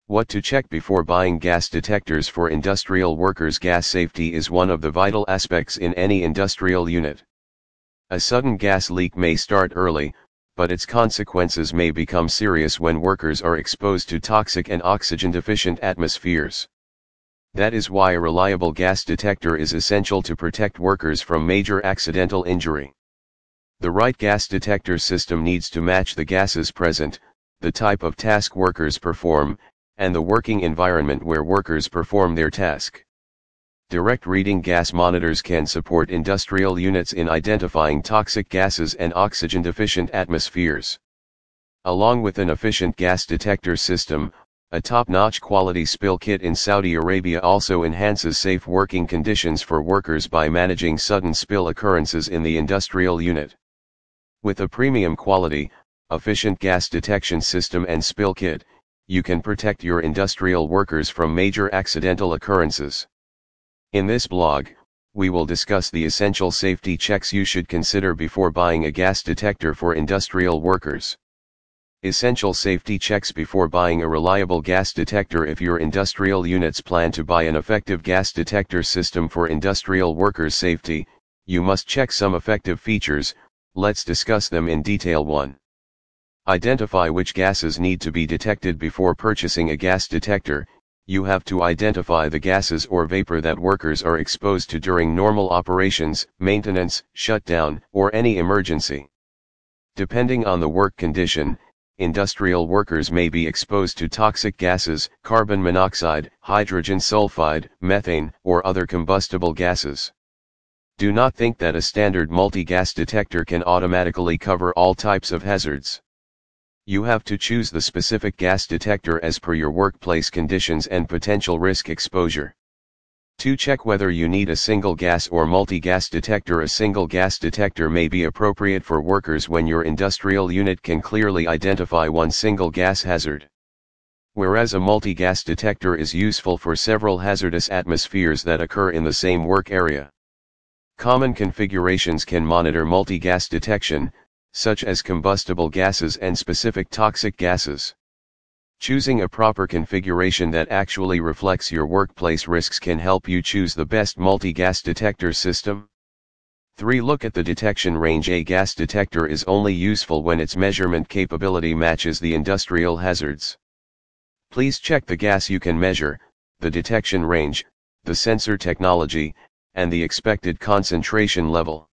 What to check before buying gas detectors for industrial workers. Gas safety is one of the vital aspects in any industrial unit. A sudden gas leak may start early, but its consequences may become serious when workers are exposed to toxic and oxygen-deficient atmospheres. That is why a reliable gas detector is essential to protect workers from major accidental injury. The right gas detector system needs to match the gases present, the type of task workers perform, and the working environment where workers perform their task. Direct reading gas monitors can support industrial units in identifying toxic gases and oxygen-deficient atmospheres. Along with an efficient gas detector system, a top-notch quality spill kit in Saudi Arabia also enhances safe working conditions for workers by managing sudden spill occurrences in the industrial unit. With a premium quality, efficient gas detection system and spill kit, you can protect your industrial workers from major accidental occurrences. In this blog, we will discuss the essential safety checks you should consider before buying a gas detector for industrial workers. Essential safety checks before buying a reliable gas detector. If your industrial units plan to buy an effective gas detector system for industrial workers' safety, you must check some effective features. Let's discuss them in detail. 1. Identify which gases need to be detected before purchasing a gas detector. You have to identify the gases or vapor that workers are exposed to during normal operations, maintenance, shutdown, or any emergency. Depending on the work condition, industrial workers may be exposed to toxic gases, carbon monoxide, hydrogen sulfide, methane, or other combustible gases. Do not think that a standard multi-gas detector can automatically cover all types of hazards. You have to choose the specific gas detector as per your workplace conditions and potential risk exposure. 2. Check whether you need a single gas or multi-gas detector. A single gas detector may be appropriate for workers when your industrial unit can clearly identify one single gas hazard. Whereas a multi-gas detector is useful for several hazardous atmospheres that occur in the same work area. Common configurations can monitor multi-gas detection, such as combustible gases and specific toxic gases. Choosing a proper configuration that actually reflects your workplace risks can help you choose the best multi-gas detector system. 3. Look at the detection range. A gas detector is only useful when its measurement capability matches the industrial hazards. Please check the gas you can measure, the detection range, the sensor technology, and the expected concentration level.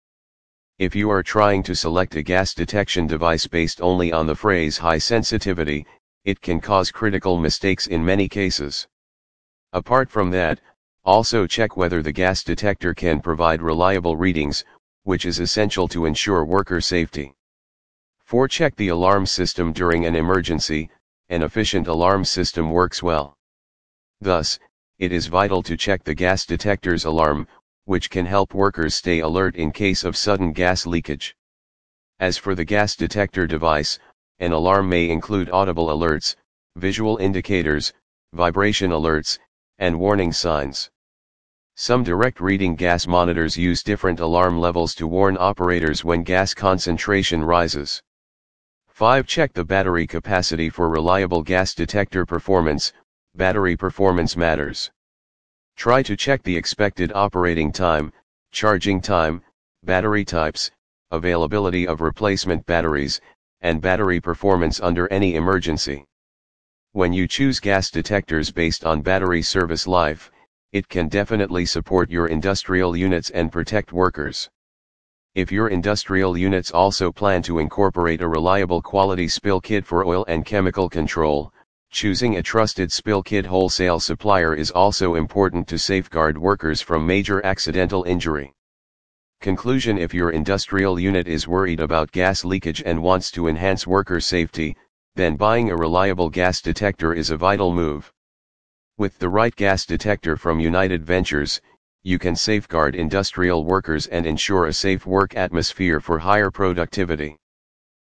If you are trying to select a gas detection device based only on the phrase high sensitivity, it can cause critical mistakes in many cases. Apart from that, also check whether the gas detector can provide reliable readings, which is essential to ensure worker safety. 4. Check the alarm system during an emergency. An efficient alarm system works well. Thus, it is vital to check the gas detector's alarm, which can help workers stay alert in case of sudden gas leakage. As for the gas detector device, an alarm may include audible alerts, visual indicators, vibration alerts, and warning signs. Some direct reading gas monitors use different alarm levels to warn operators when gas concentration rises. 5. Check the battery capacity for reliable gas detector performance. Battery performance matters. Try to check the expected operating time, charging time, battery types, availability of replacement batteries, and battery performance under any emergency. When you choose gas detectors based on battery service life, it can definitely support your industrial units and protect workers. If your industrial units also plan to incorporate a reliable quality spill kit for oil and chemical control, choosing a trusted spill kit wholesale supplier is also important to safeguard workers from major accidental injury. Conclusion: if your industrial unit is worried about gas leakage and wants to enhance worker safety, then buying a reliable gas detector is a vital move. With the right gas detector from United Ventures, you can safeguard industrial workers and ensure a safe work atmosphere for higher productivity.